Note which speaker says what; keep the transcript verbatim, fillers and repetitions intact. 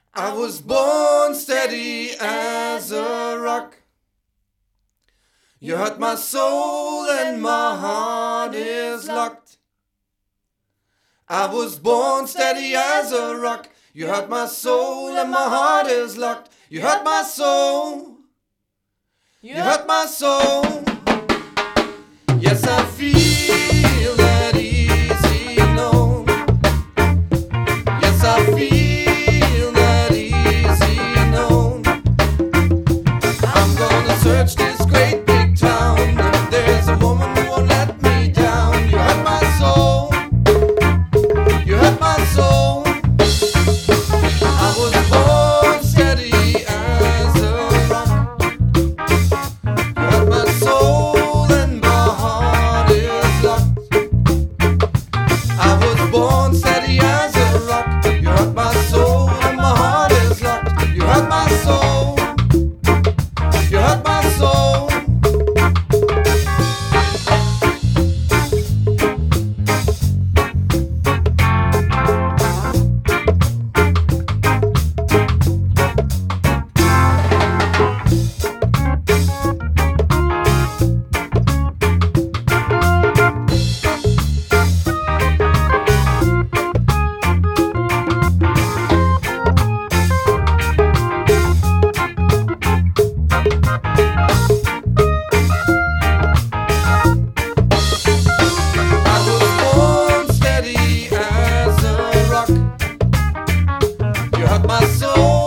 Speaker 1: I was born steady as a rock. You hurt my soul and my heart is locked. I was born steady as a rock. You hurt my soul and my heart is locked. You hurt my soul. You hurt my soul. Yes, I feel that easy known. Yes, I feel that easy known. I'm gonna search this great big town. There's a woman who won't let me down. You hurt my soul. You hurt my soul. I was born steady as a rock. You hurt my soul and my heart is locked. I was born steady as a rock. You hurt my soul and my heart is locked. You hurt my soul. You hurt my soul. You hurt my soul.